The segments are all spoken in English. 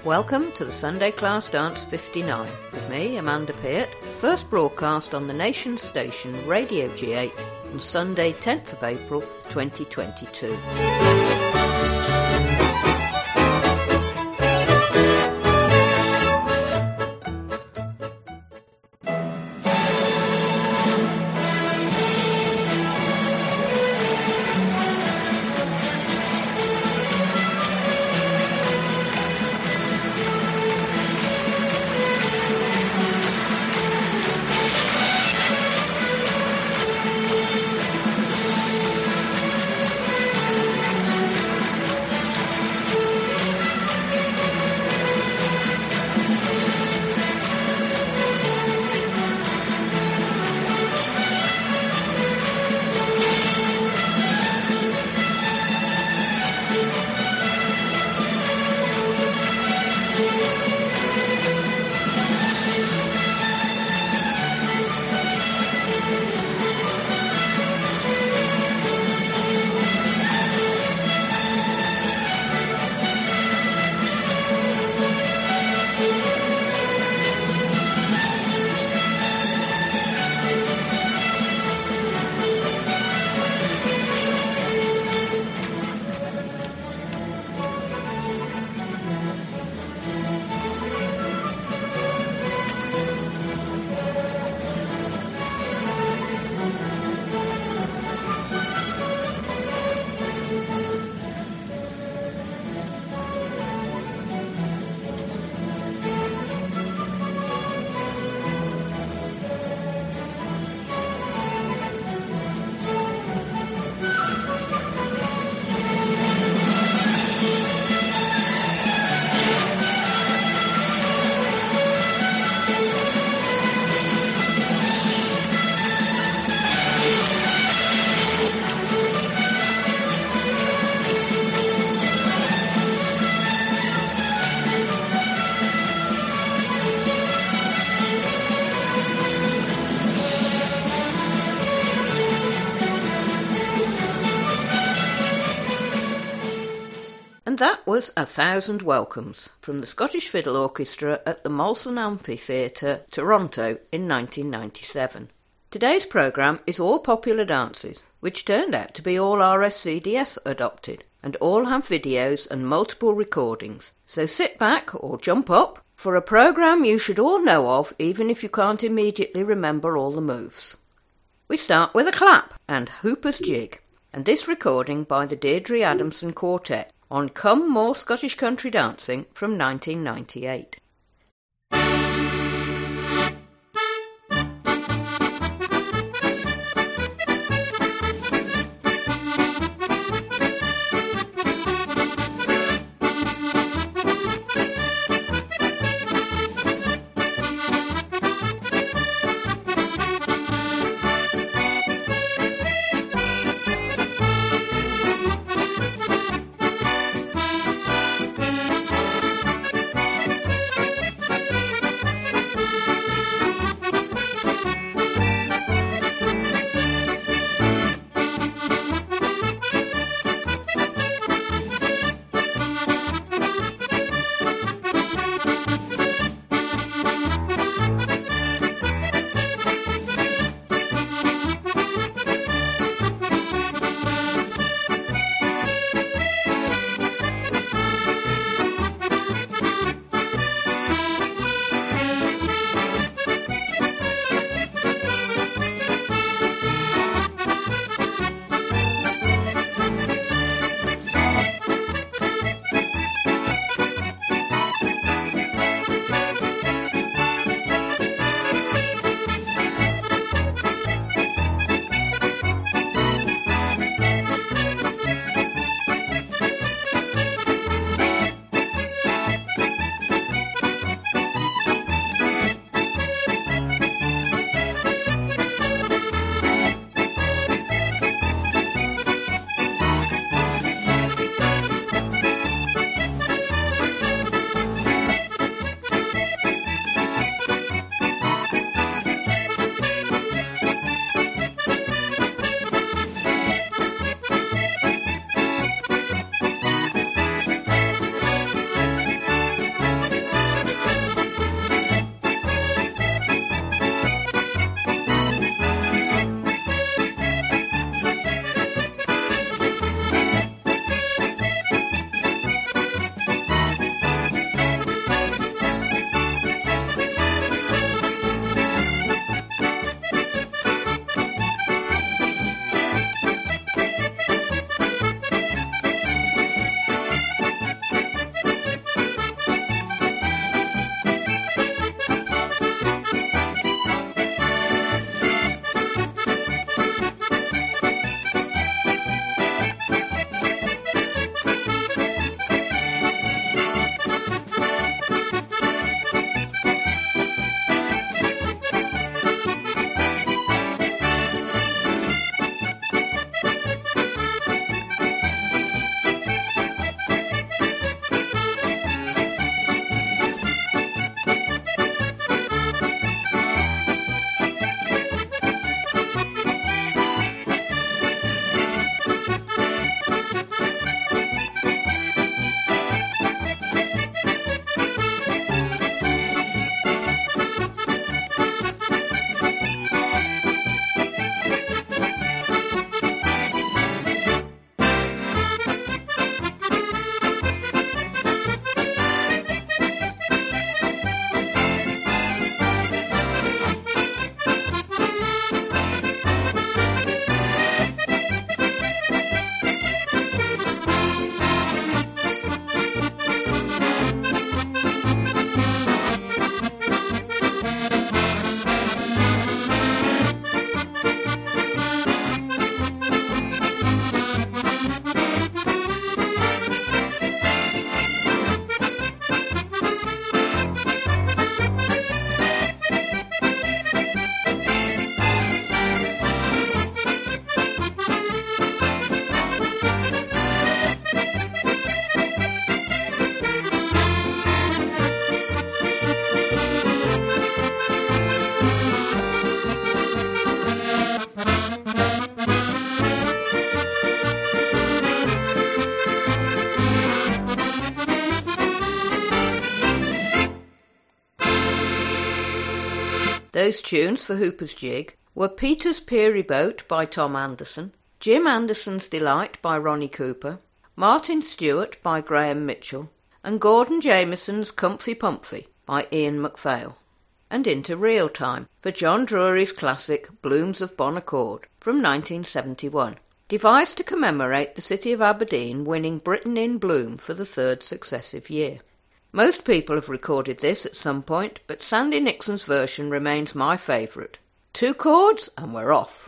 Welcome to the Sunday Class Dance 59 with me, Amanda Peart, first broadcast on the nation's station Radio G8 on Sunday 10th of April 2022. And that was A Thousand Welcomes from the Scottish Fiddle Orchestra at the Molson Amphitheatre, Toronto in 1997. Today's programme is all popular dances, which turned out to be all RSCDS adopted, and all have videos and multiple recordings. So sit back or jump up for a programme you should all know of, even if you can't immediately remember all the moves. We start with a clap and Hooper's Jig, and this recording by the Deirdre Adamson Quartet on Come More Scottish Country Dancing from 1998. Those tunes for Hooper's Jig were Peter's Peary Boat by Tom Anderson, Jim Anderson's Delight by Ronnie Cooper, Martin Stewart by Graham Mitchell, and Gordon Jamieson's Comfy Pumphy by Ian MacPhail, and Into Real Time for John Drury's classic Blooms of Bon Accord from 1971, devised to commemorate the city of Aberdeen winning Britain in Bloom for the third successive year. Most people have recorded this at some point, but Sandy Nixon's version remains my favourite. 2 chords and we're off.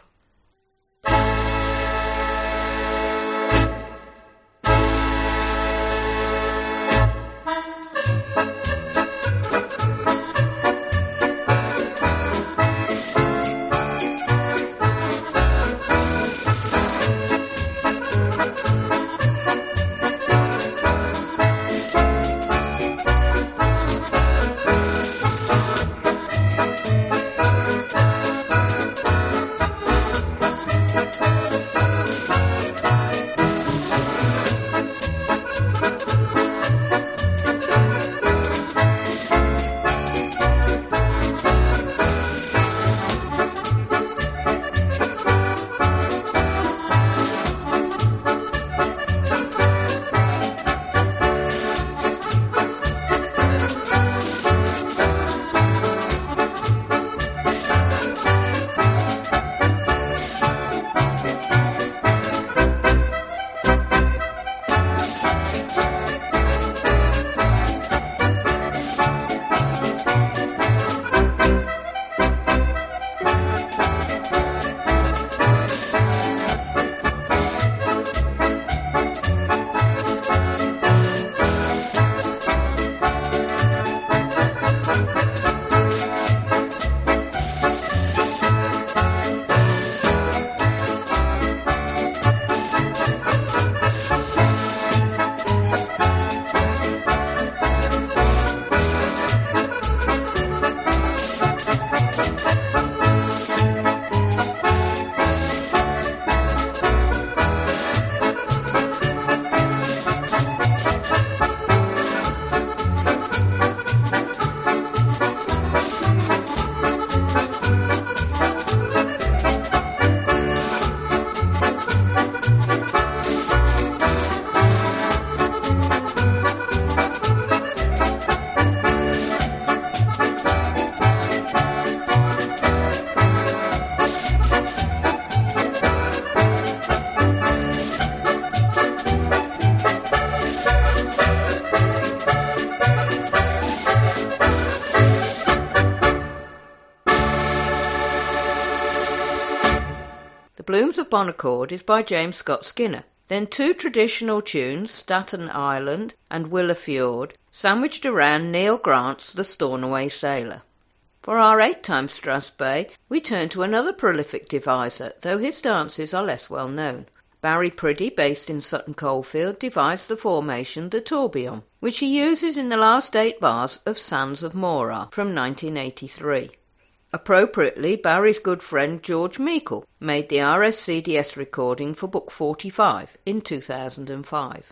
Blooms of Bon Accord is by James Scott Skinner. Then 2 traditional tunes, Staten Island and Willa Fjord, sandwiched around Neil Grant's The Stornoway Sailor. For our 8-time Strasbourg, we turn to another prolific deviser, though his dances are less well known. Barry Priddy, based in Sutton Coldfield, devised the formation the tourbillon, which he uses in the last 8 bars of Sands of Mora from 1983. Appropriately, Barry's good friend George Meikle made the RSCDS recording for Book 45 in 2005.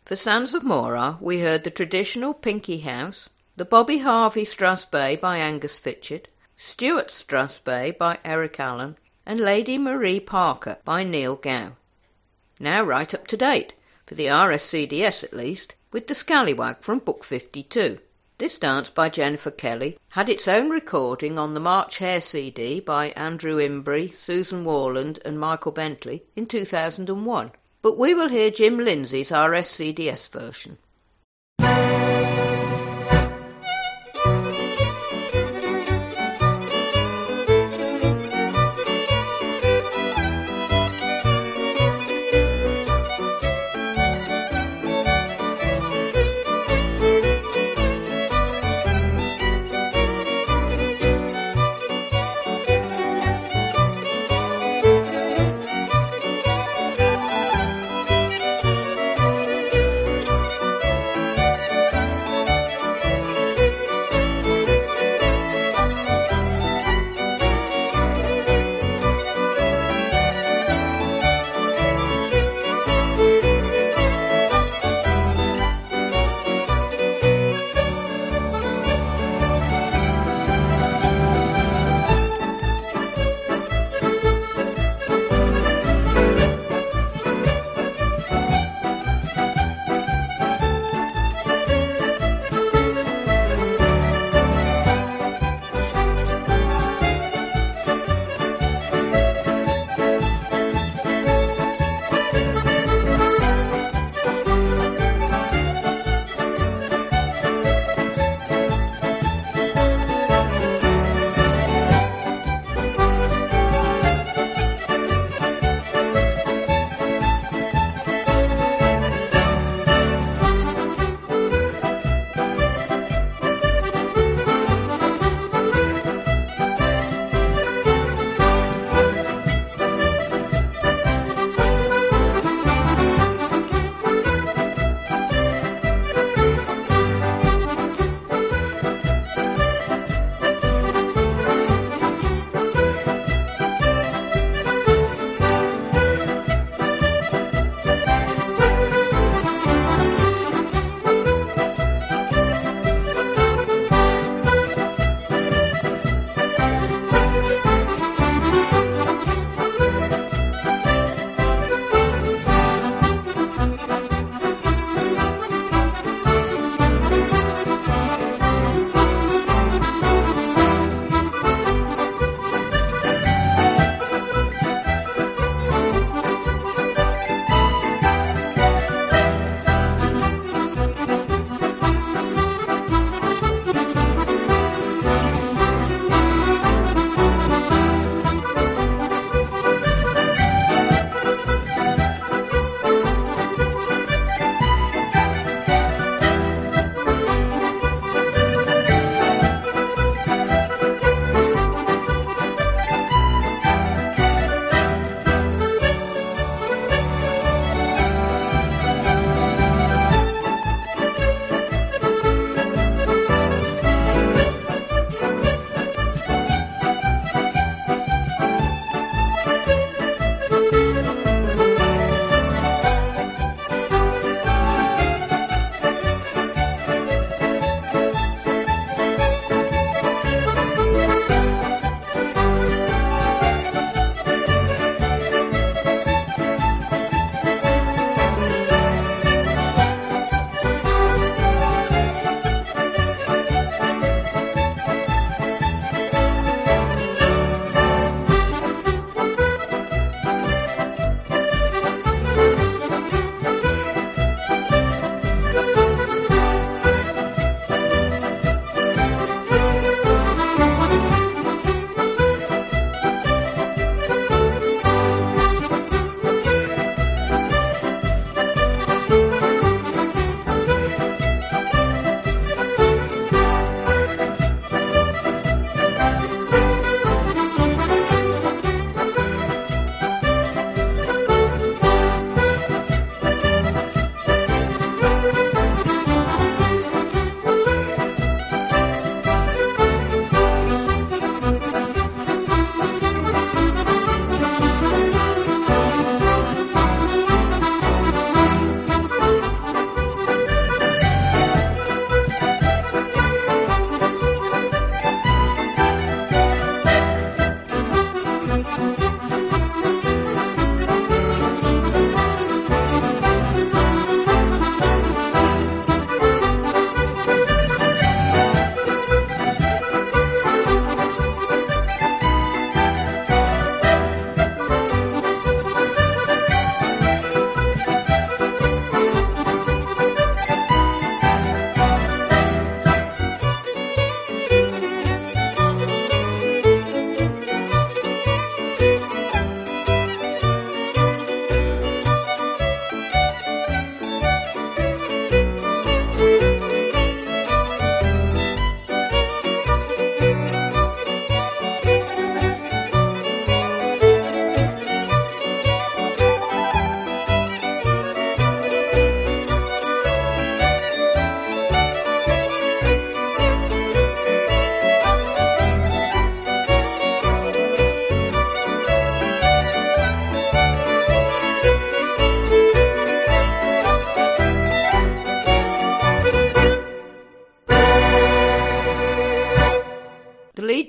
For Sands of Mora, we heard the traditional Pinkie House, the Bobby Harvey Strathspey by Angus Fitchett, Stuart Strathspey by Eric Allen, and Lady Marie Parker by Neil Gow. Now right up to date, for the RSCDS at least, with the Scallywag from Book 52. This dance by Jennifer Kelly had its own recording on the March Hare CD by Andrew Imbrie, Susan Warland and Michael Bentley in 2001. But we will hear Jim Lindsay's RSCDS version.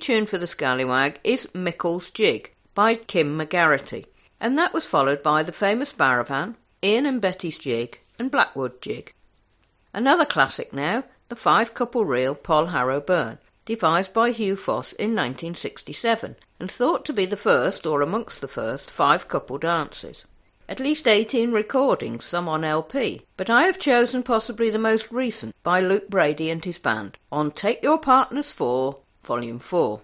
tune for the Scallywag is Mickle's Jig by Kim McGarrity, and that was followed by the famous Baravan, Ian and Betty's Jig and Blackwood Jig. Another classic now, the five-couple reel Paul Harrow Burn, devised by Hugh Foss in 1967 and thought to be the first, or amongst the first, five-couple dances. At least 18 recordings, some on LP, but I have chosen possibly the most recent by Luke Brady and his band on Take Your Partners 4, Volume 4.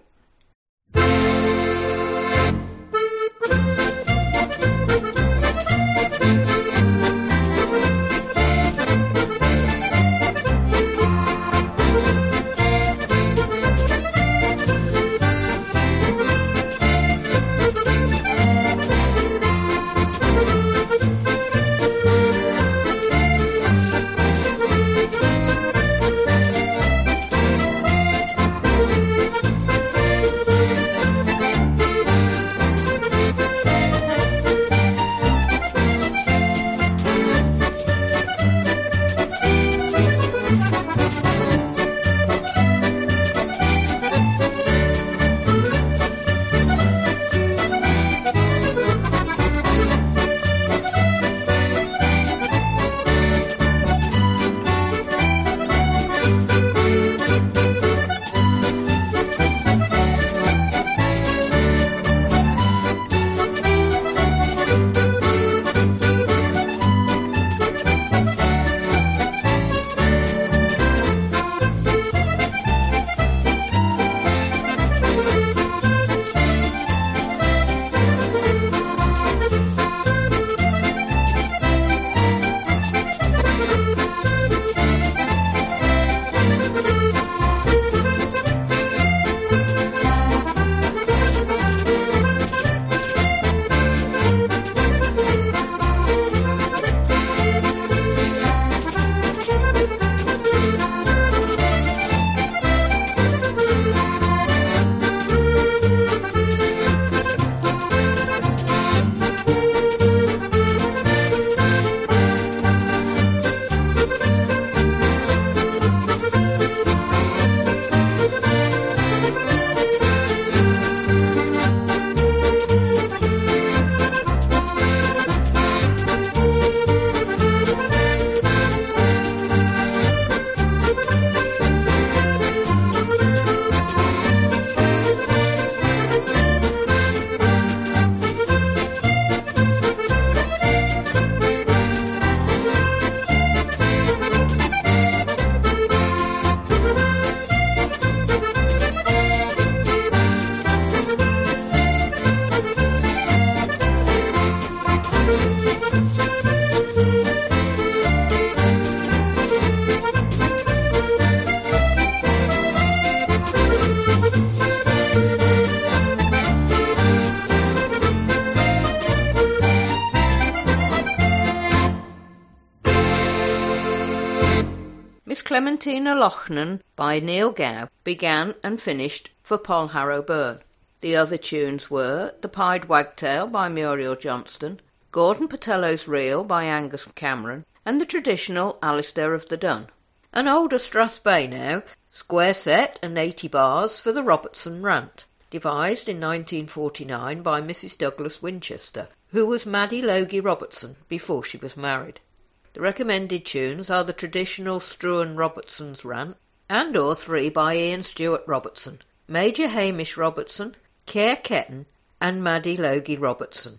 Clementina Lochnan by Neil Gow began and finished for Paul Harrow Burn. The other tunes were The Pied Wagtail by Muriel Johnston, Gordon Patello's Reel by Angus Cameron, and the traditional Alistair of the Dun. An older Strathspey Bay now, square set and 80 bars for the Robertson Rant, devised in 1949 by Mrs. Douglas Winchester, who was Maddie Logie Robertson before she was married. The recommended tunes are the traditional Struan Robertson's Rant, and or three by Ian Stewart Robertson, Major Hamish Robertson, Care Ketton, and Maddie Logie Robertson.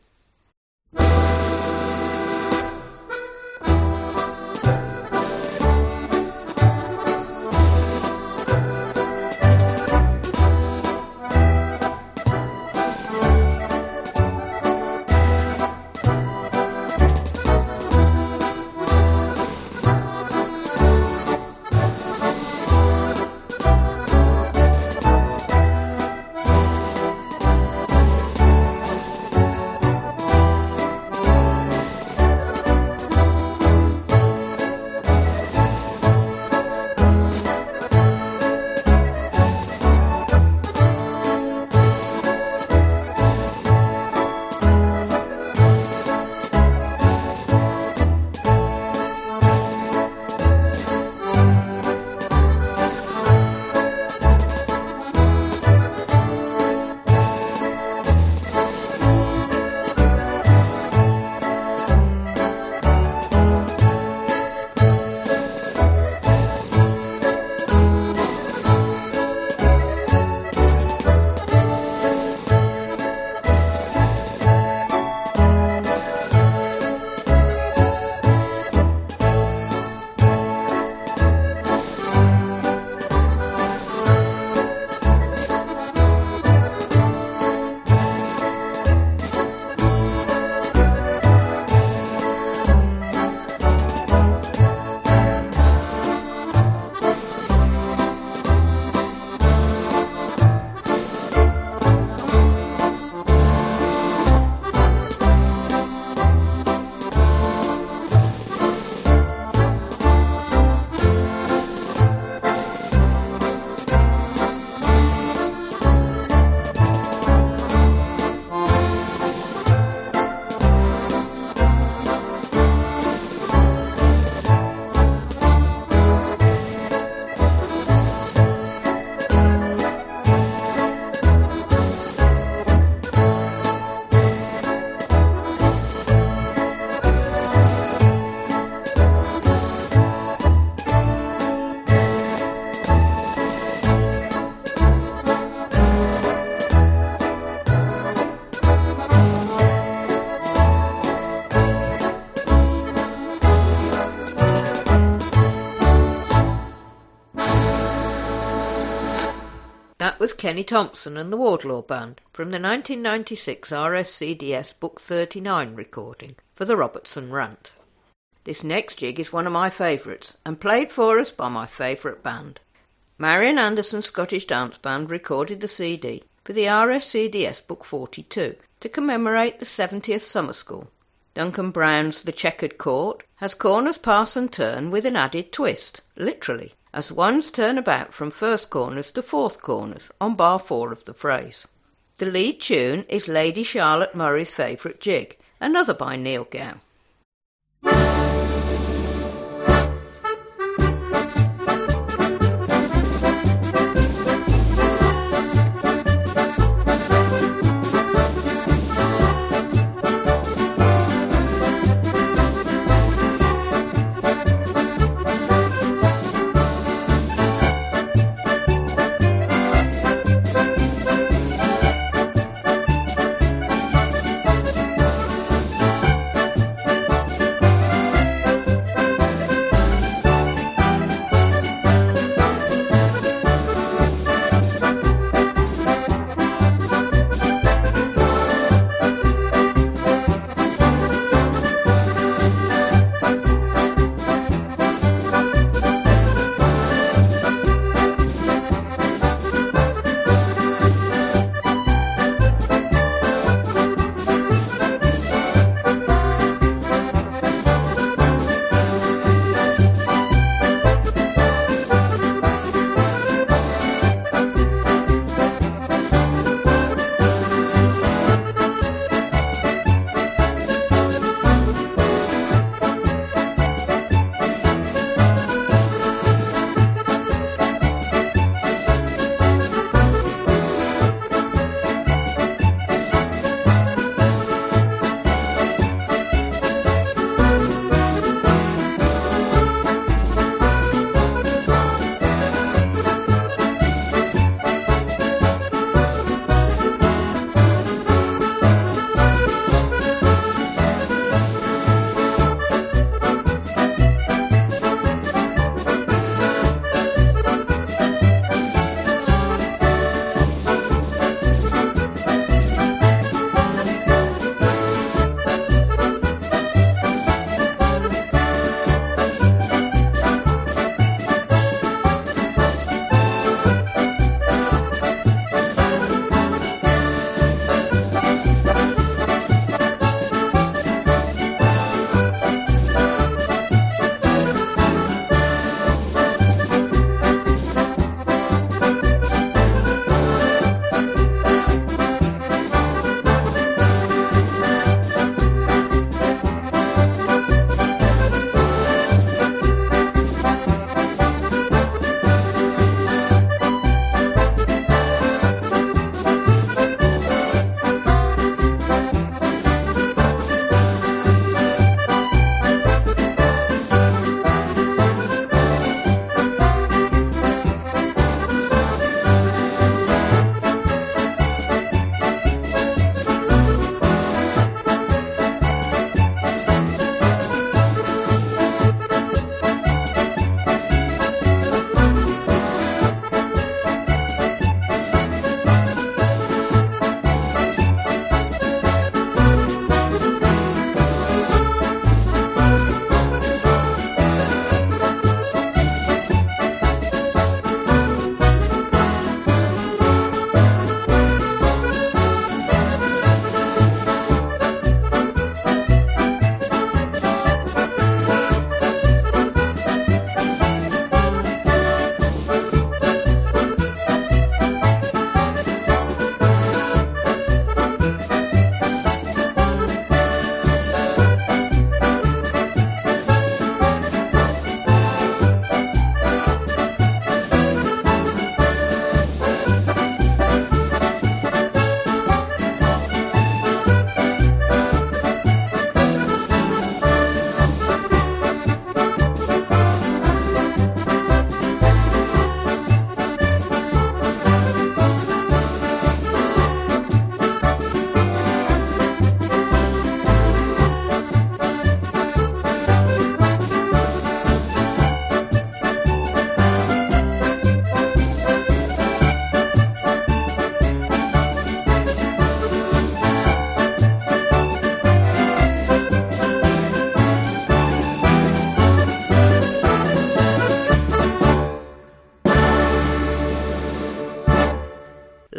that was Kenny Thompson and the Wardlaw Band from the 1996 RSCDS Book 39 recording for the Robertson Rant. This next jig is one of my favourites and played for us by my favourite band. Marian Anderson Scottish Dance Band recorded the CD for the RSCDS Book 42 to commemorate the 70th Summer School. Duncan Brown's The Checkered Court has corners pass and turn with an added twist, literally, as ones turn about from first corners to fourth corners on bar 4 of the phrase. The lead tune is Lady Charlotte Murray's favourite jig, another by Neil Gow.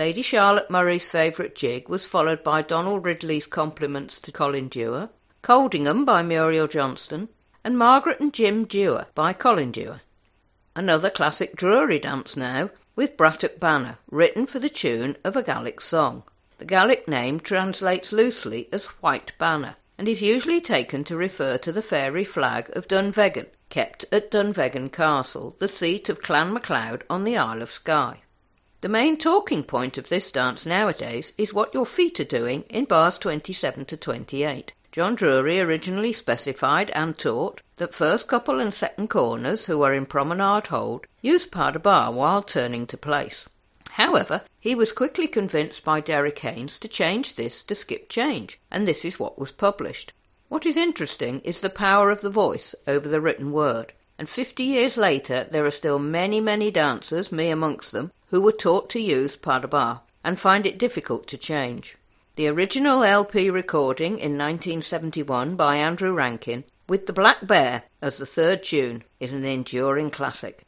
Lady Charlotte Murray's favourite jig was followed by Donald Ridley's Compliments to Colin Dewar, Coldingham by Muriel Johnston, and Margaret and Jim Dewar by Colin Dewar. Another classic Drury dance now, with Brattock Banner, written for the tune of a Gaelic song. The Gaelic name translates loosely as White Banner, and is usually taken to refer to the fairy flag of Dunvegan, kept at Dunvegan Castle, the seat of Clan MacLeod on the Isle of Skye. The main talking point of this dance nowadays is what your feet are doing in bars 27 to 28. John Drury originally specified and taught that first couple and second corners who are in promenade hold use pas de barre while turning to place. However, he was quickly convinced by Derek Haynes to change this to skip change, and this is what was published. What is interesting is the power of the voice over the written word, and 50 years later there are still many, many dancers, me amongst them, who were taught to use pas de barre and find it difficult to change. The original LP recording in 1971 by Andrew Rankin, with the Black Bear as the third tune, is an enduring classic.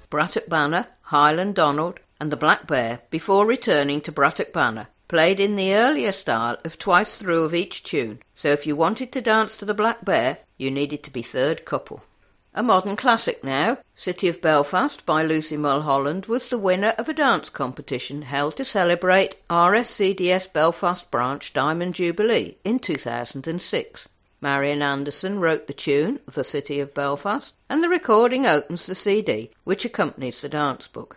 Brattock Banner, Highland Donald and the Black Bear before returning to Brattock Banner, played in the earlier style of twice through of each tune, so if you wanted to dance to the Black Bear, you needed to be third couple. A modern classic now, City of Belfast by Lucy Mulholland was the winner of a dance competition held to celebrate RSCDS Belfast Branch Diamond Jubilee in 2006. Marian Anderson wrote the tune, The City of Belfast, and the recording opens the CD, which accompanies the dance book.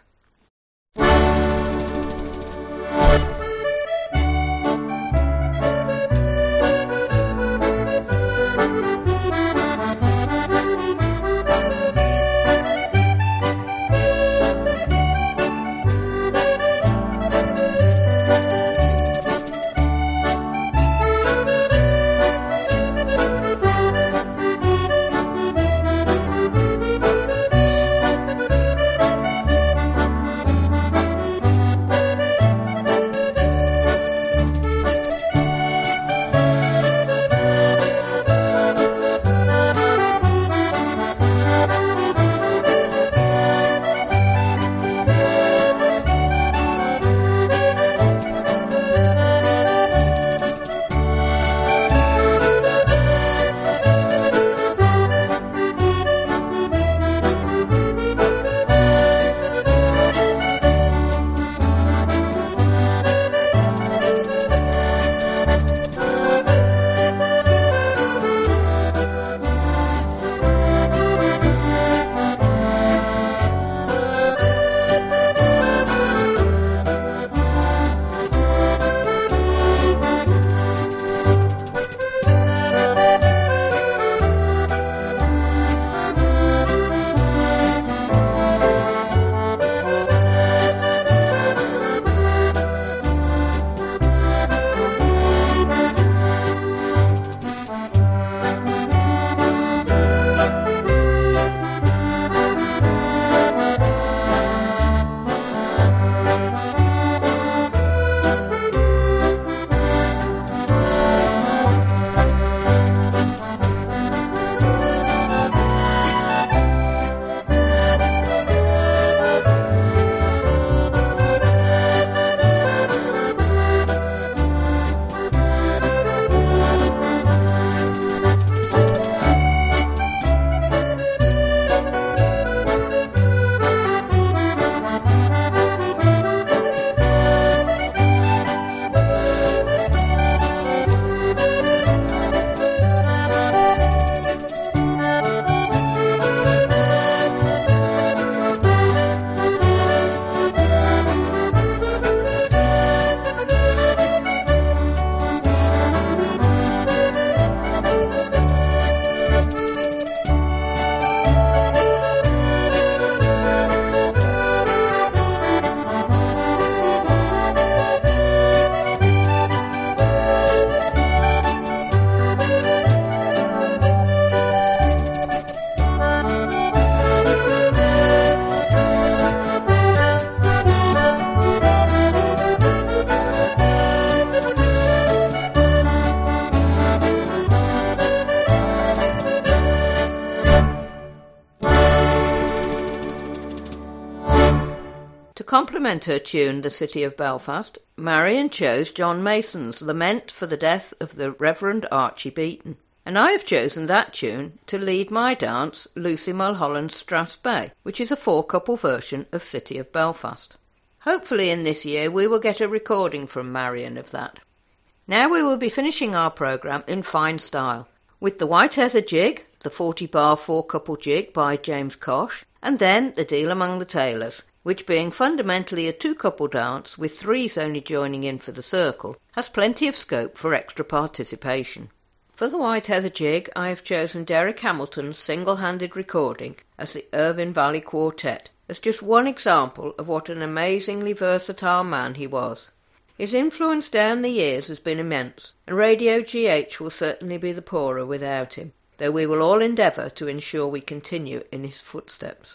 To complement her tune, The City of Belfast, Marian chose John Mason's Lament for the Death of the Reverend Archie Beaton. And I have chosen that tune to lead my dance, Lucy Mulholland's Strathspey Bay, which is a four-couple version of City of Belfast. Hopefully in this year we will get a recording from Marian of that. Now we will be finishing our programme in fine style, with the White Heather Jig, the 40-bar four-couple jig by James Kosh, and then the Deal Among the Tailors, which being fundamentally a two-couple dance with threes only joining in for the circle, has plenty of scope for extra participation. For the White Heather Jig, I have chosen Derek Hamilton's single-handed recording as the Irvine Valley Quartet, as just one example of what an amazingly versatile man he was. His influence down the years has been immense, and Radio GH will certainly be the poorer without him, though we will all endeavour to ensure we continue in his footsteps.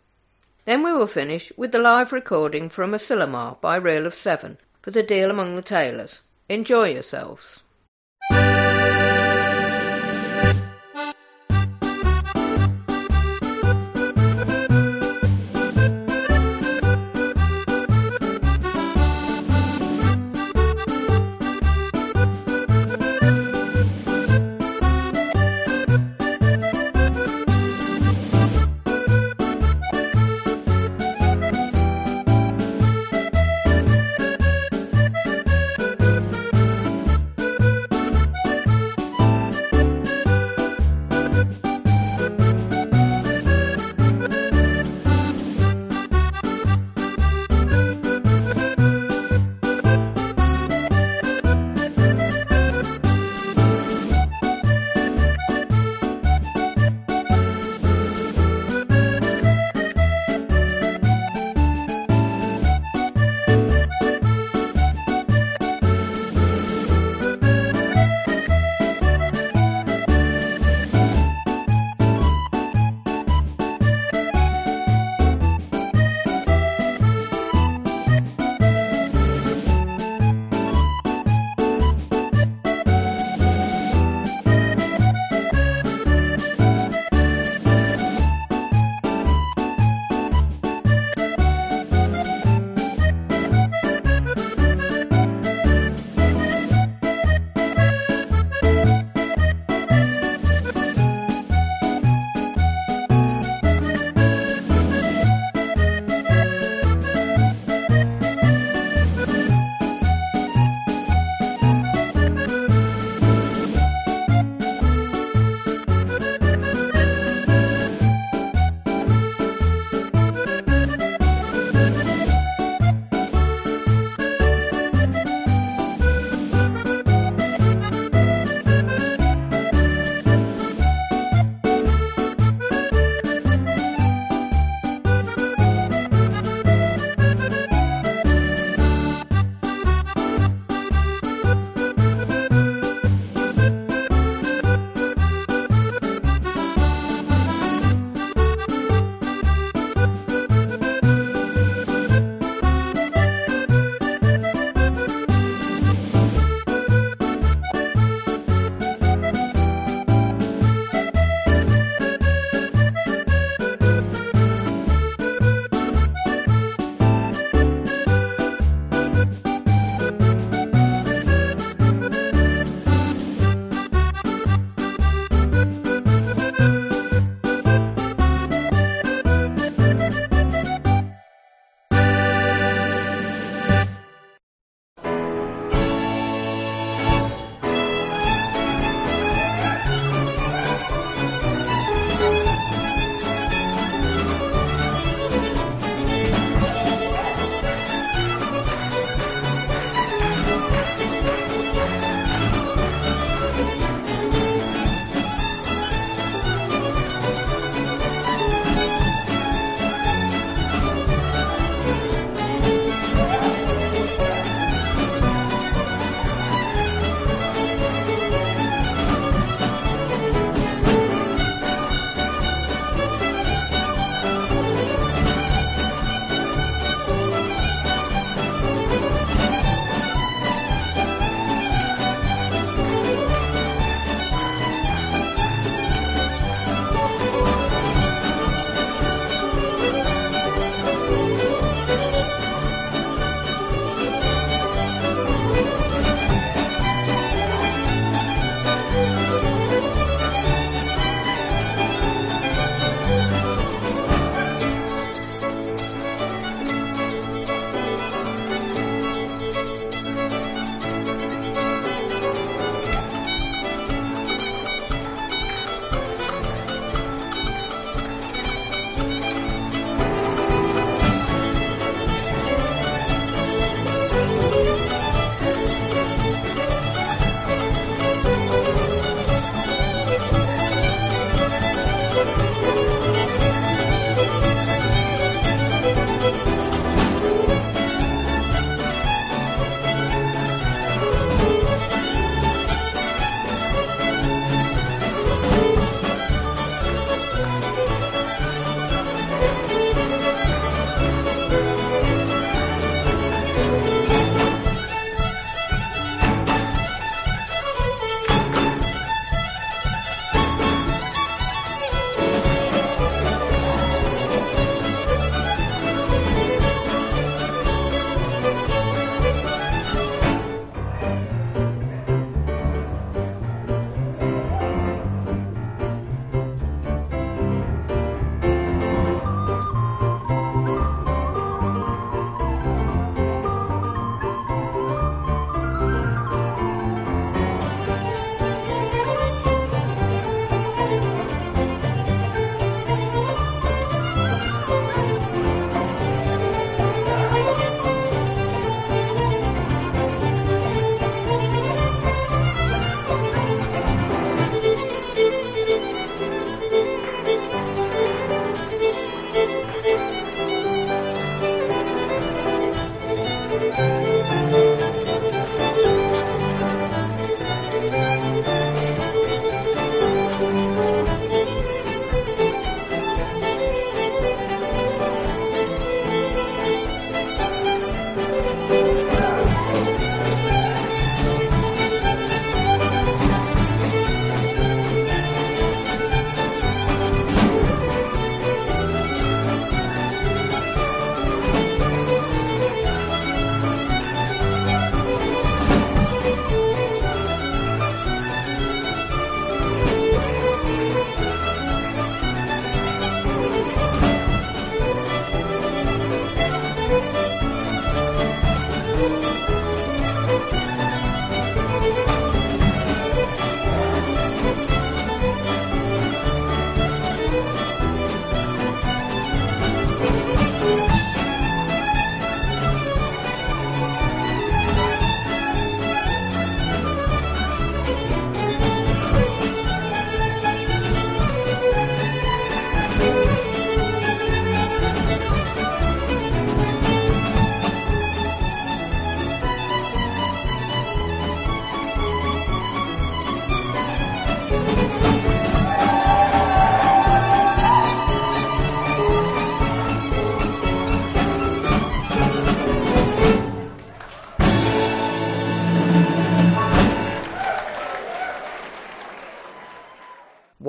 Then we will finish with the live recording from Asilomar by Reel of Seven for the Deal Among the Tailors. Enjoy yourselves.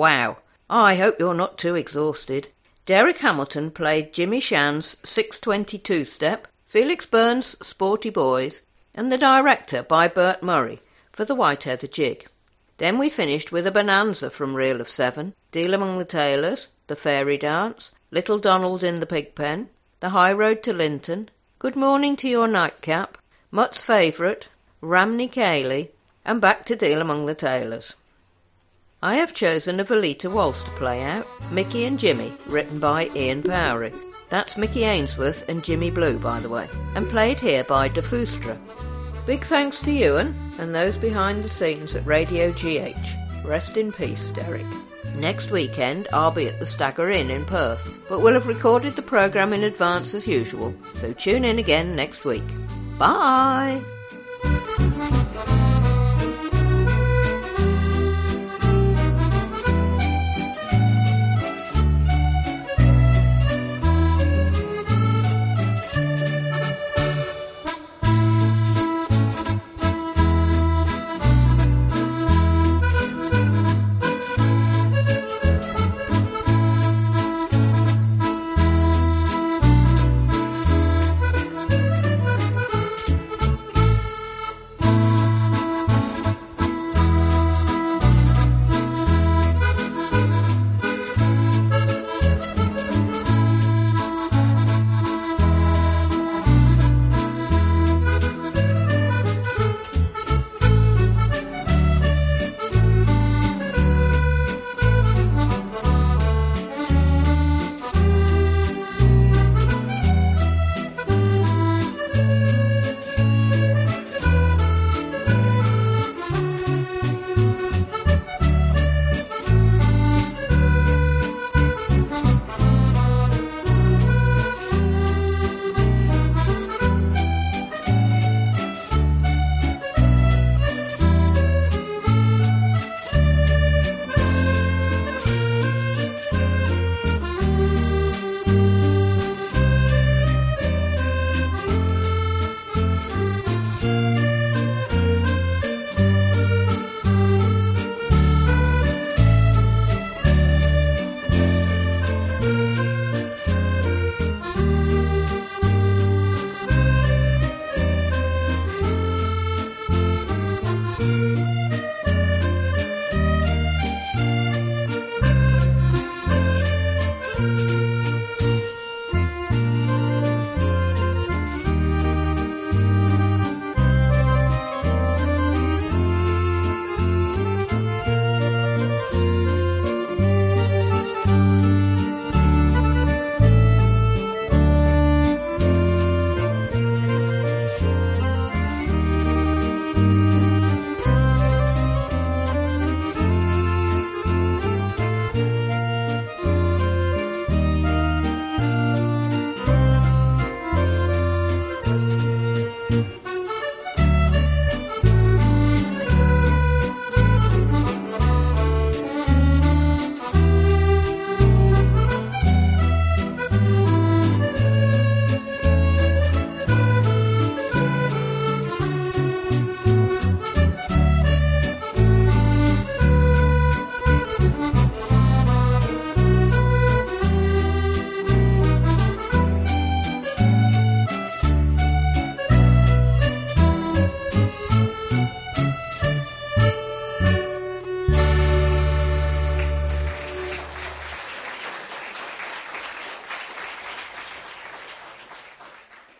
Wow! I hope you're not too exhausted. Derek Hamilton played Jimmy Shan's 6/22 step, Felix Burns' Sporty Boys, and The Director by Bert Murray for the White Heather Jig. Then we finished with a bonanza from Reel of Seven, Deal Among the Tailors, The Fairy Dance, Little Donald in the Pigpen, The High Road to Linton, Good Morning to Your Nightcap, Mutt's Favourite, Ramney Cayley, and back to Deal Among the Tailors. I have chosen a Velita waltz to play out, Mickey and Jimmy, written by Ian Powery. That's Mickey Ainsworth and Jimmy Blue, by the way, and played here by De Fustra. Big thanks to Ewan and those behind the scenes at Radio GH. Rest in peace, Derek. Next weekend I'll be at the Stagger Inn in Perth, but we'll have recorded the programme in advance as usual, so tune in again next week. Bye!